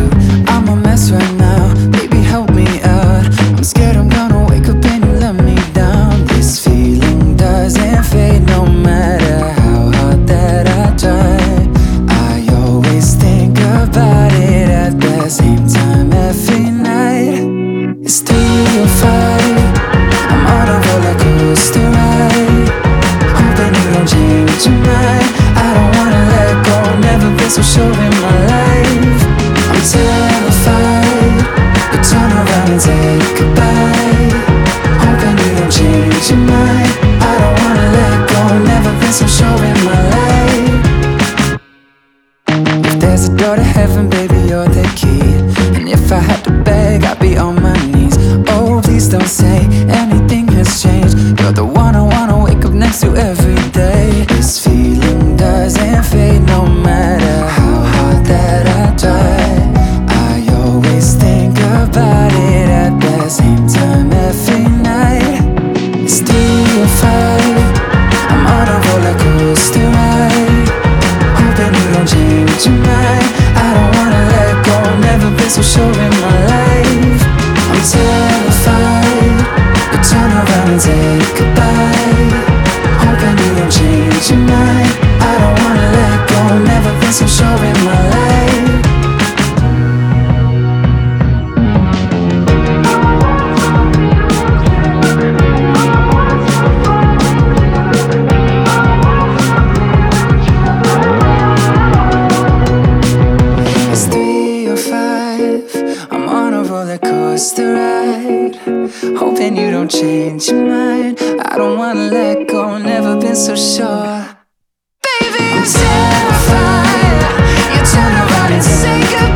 I'm a mess right now, baby help me out. I'm scared I'm gonna wake up and you let me down. This feeling doesn't fade no matter how hard that I try. I always think about it at the same time every night. It's 3 or 5, I'm on a roller coaster ride, hoping you don't change your mind. I don't wanna let go, never been so sure in my life. I'm terrified, you turn around and say goodbye, hoping you don't change your mind. I don't wanna let go, never been so sure in my life. If there's a door to heaven, baby, you're the key. And if I had to beg, I'd be on my knees. Oh, please don't say anything has changed. You're the one I wanna wake up next to every day. This feeling doesn't fade no matter how hard that I try. I always think about it at the same time every night. It's 3 or 5, I'm on a roller coaster ride, hoping you don't change your mind. I don't wanna let go, never been so sure in my life. I'm terrified, you turn around and say goodbye, hoping you don't change your mind. I don't wanna let go, never been so sure in my life. It's 3 or 5, I'm on a roller coaster ride, hoping you don't change your mind. I don't wanna let go, never been so sure. Baby, I'm terrified, you turn around and say goodbye.